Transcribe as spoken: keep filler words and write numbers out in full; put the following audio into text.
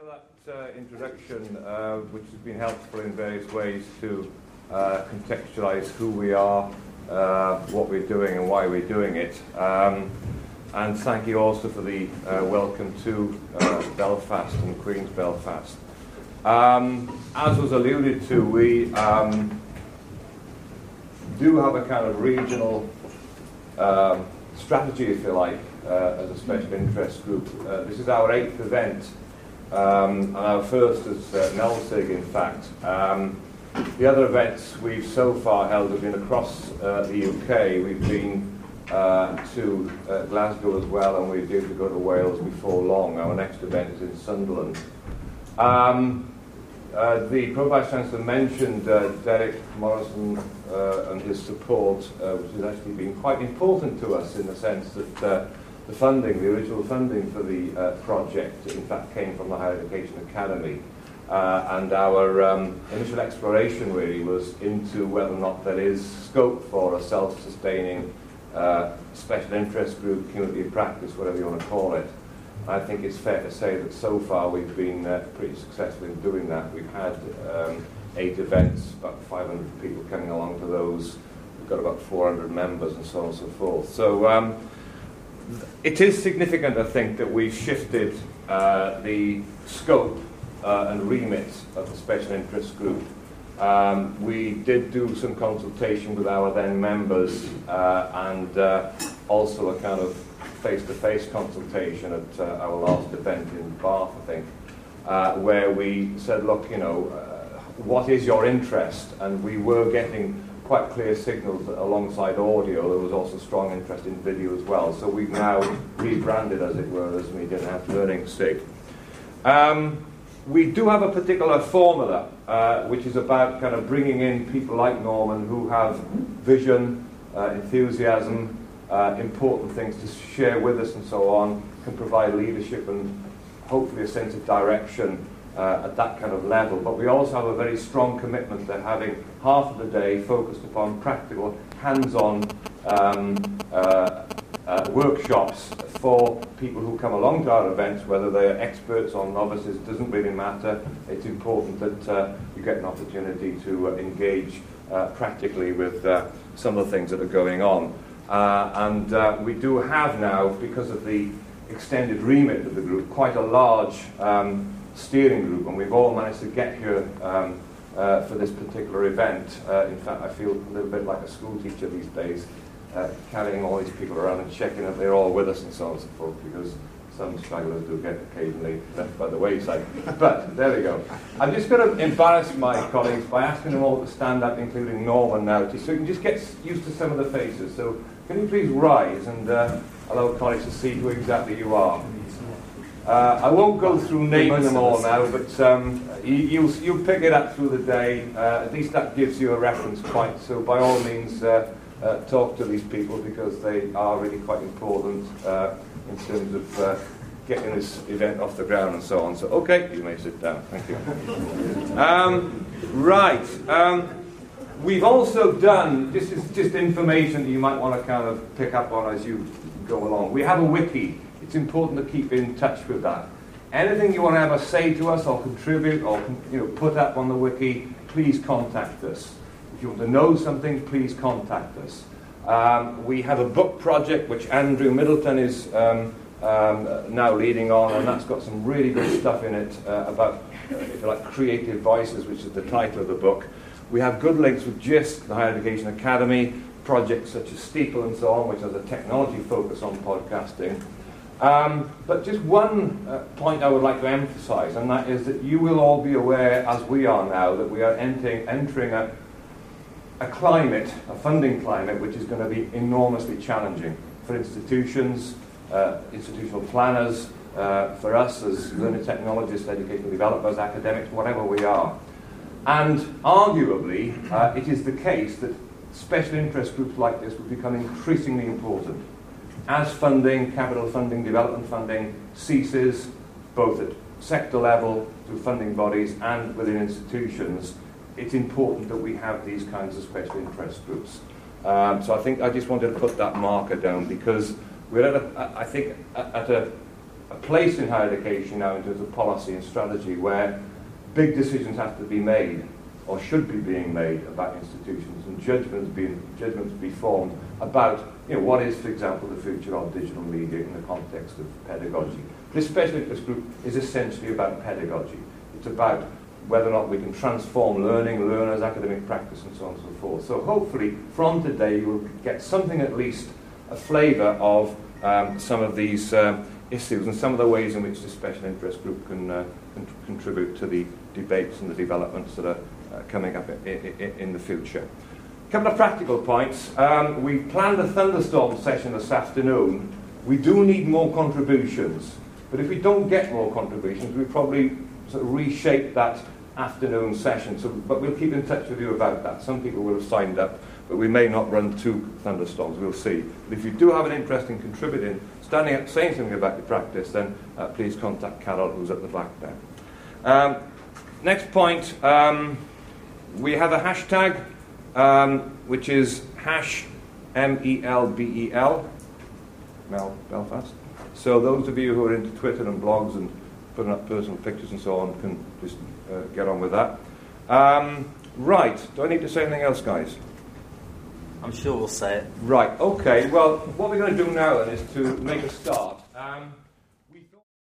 for that uh, introduction, uh, which has been helpful in various ways to uh, contextualise who we are, uh, what we're doing and why we're doing it. Um, and thank you also for the uh, welcome to uh, Belfast and Queen's Belfast. Um, as was alluded to, we um, do have a kind of regional um, strategy, if you like, uh, as a special interest group. Uh, this is our eighth event. Um, and our first is uh, Nelsig, in fact. Um, the other events we've so far held have been across uh, the U K. We've been uh, to uh, Glasgow as well, and we're due to go to Wales before long. Our next event is in Sunderland. Um, uh, the Pro Vice Chancellor mentioned uh, Derek Morrison uh, and his support, uh, which has actually been quite important to us in the sense that uh, the funding, the original funding for the uh, project, in fact, came from the Higher Education Academy. Uh, and our um, initial exploration really was into whether or not there is scope for a self-sustaining uh, special interest group, community of practice, whatever you want to call it. I think it's fair to say that so far we've been uh, pretty successful in doing that. We've had um, eight events, about five hundred people coming along to those. We've got about four hundred members and so on and so forth. So. Um, It is significant, I think, that we've shifted uh, the scope uh, and remit of the special interest group. Um, we did do some consultation with our then members uh, and uh, also a kind of face-to-face consultation at uh, our last event in Bath, I think, uh, where we said, look, you know, uh, what is your interest? And we were getting quite clear signals that alongside audio there was also strong interest in video as well. So we've now rebranded, as it were, as Media and Health Learning S I G. Um, we do have a particular formula uh, which is about kind of bringing in people like Norman who have vision, uh, enthusiasm, uh, important things to share with us and so on, can provide leadership and hopefully a sense of direction Uh, at that kind of level. But we also have a very strong commitment to having half of the day focused upon practical, hands-on um, uh, uh, workshops for people who come along to our events, whether they're experts or novices, doesn't really matter. It's important that uh, you get an opportunity to uh, engage uh, practically with uh, some of the things that are going on. Uh, and uh, we do have now, because of the extended remit of the group, quite a large um, steering group, and we've all managed to get here um, uh, for this particular event. Uh, in fact, I feel a little bit like a school teacher these days, uh, carrying all these people around and checking that they're all with us and so on and so forth, because some stragglers do get occasionally left by the wayside. But there we go. I'm just going to embarrass my colleagues by asking them all to stand up, including Norman now, to, so you can just get used to some of the faces. So can you please rise and uh, allow colleagues to see who exactly you are. Uh, I won't go through naming them all now, but um, you, you'll, you'll pick it up through the day. Uh, at least that gives you a reference point. So by all means, uh, uh, talk to these people because they are really quite important uh, in terms of uh, getting this event off the ground and so on. So, okay, you may sit down. Thank you. Um, right. Um, we've also done, this is just information that you might want to kind of pick up on as you go along. We have a wiki. It's important to keep in touch with that. Anything you want to ever say to us or contribute or you know, put up on the wiki, please contact us. If you want to know something, please contact us. Um, we have a book project which Andrew Middleton is um, um, now leading on, and that's got some really good stuff in it uh, about, uh, if you like, creative voices, which is the title of the book. We have good links with GISC, the Higher Education Academy, projects such as Steeple and so on, which has a technology focus on podcasting. Um, but just one uh, point I would like to emphasize, and that is that you will all be aware, as we are now, that we are entering, entering a, a climate, a funding climate, which is going to be enormously challenging for institutions, uh, institutional planners, uh, for us as learning technologists, educational developers, academics, whatever we are. And arguably, uh, it is the case that special interest groups like this will become increasingly important. As funding, capital funding, development funding ceases, both at sector level, through funding bodies, and within institutions, it's important that we have these kinds of special interest groups. Um, so I think I just wanted to put that marker down because we're at, a, I think, at a, a a place in higher education now in terms of policy and strategy where big decisions have to be made or should be being made about institutions, and judgments being judgments be formed about, you know, what is, for example, the future of digital media in the context of pedagogy. This special interest group is essentially about pedagogy. It's about whether or not we can transform learning, learners, academic practice, and so on and so forth. So hopefully, from today, you will get something, at least a flavour of um, some of these um, issues and some of the ways in which the special interest group can, uh, can contribute to the debates and the developments that are uh, coming up in, in, in the future. A couple of practical points. Um, we planned a thunderstorm session this afternoon. We do need more contributions, but if we don't get more contributions, we probably sort of reshape that afternoon session. So, but we'll keep in touch with you about that. Some people will have signed up, but we may not run two thunderstorms. We'll see. But if you do have an interest in contributing, standing up, saying something about your practice, then uh, please contact Carol, who's at the back there. Um, next point, um, we have a hashtag, um, which is hash M E L B E L, Mel Belfast. So those of you who are into Twitter and blogs and putting up personal pictures and so on can just uh, get on with that. Um, right, do I need to say anything else, guys? I'm sure we'll say it. Right, okay. Well, what we're going to do now then is to make a start. Um,